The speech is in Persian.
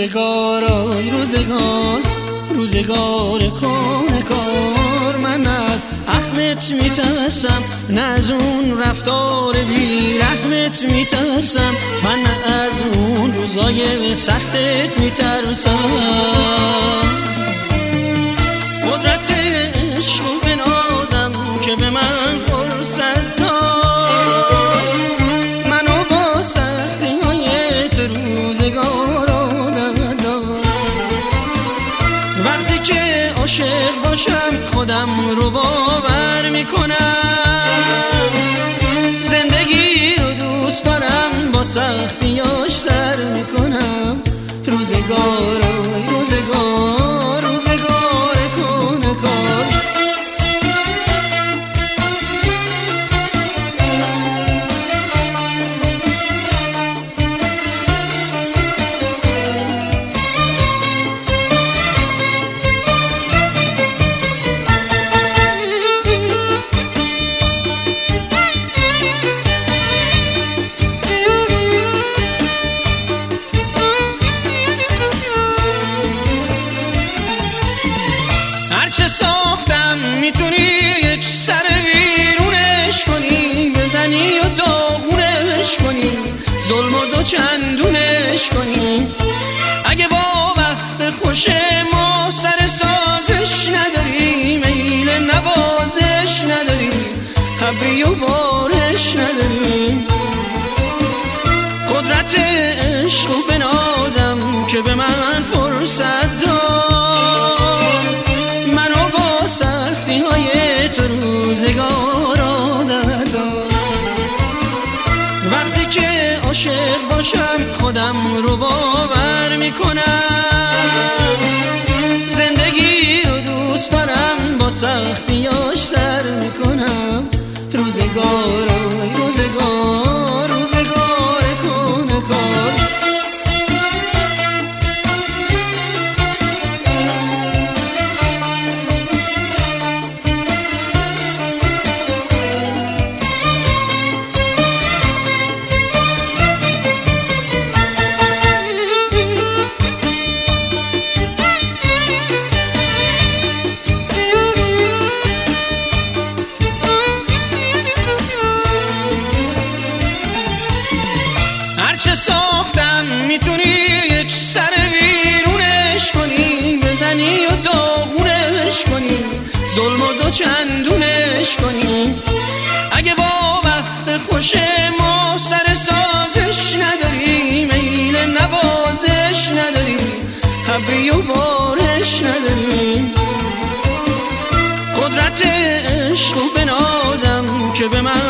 روزگار کن کار، من از اخمت میترسم نه از اون رفتار بی رحمت میترسم، من از اون روزای سختت میترسم. قدرت عشق و بنازم که به من فرصت داد، منو با سختی های تو روزگار آدم داد. وقتی که عاشق باشم خودم رو باور میکنم، زندگی رو دوست دارم با سختیاش سر میکنم. روزگار کن کار. هرچه ساختم میتونی یک سر ویرونش کنی، بزنی و داغونش کنی، ظلم و دو چندونش کنی. اگه با وقت خوش ما سر سازش نداری، میل نوازش نداری، حبری و بارش نداری. قدرت عشق و بنازم که به من فرصت داد، منو با سختی های تو روزگار آدم داد. وقتی که عاشق باشم خودم رو باور میکنم، زندگی رو دوست دارم با سختیاش سر میکنم. روزگار کن کار. هرچه ساختم میتونی یک سر ویرونش کنی، بزنی و داغونش کنی، ظلم و دو چندونش کنی. اگه با وقت خوش ما سر سازش نداری، میل نوازش نداری، حبری و بارش نداری. قدرت عشق و بنازم که به من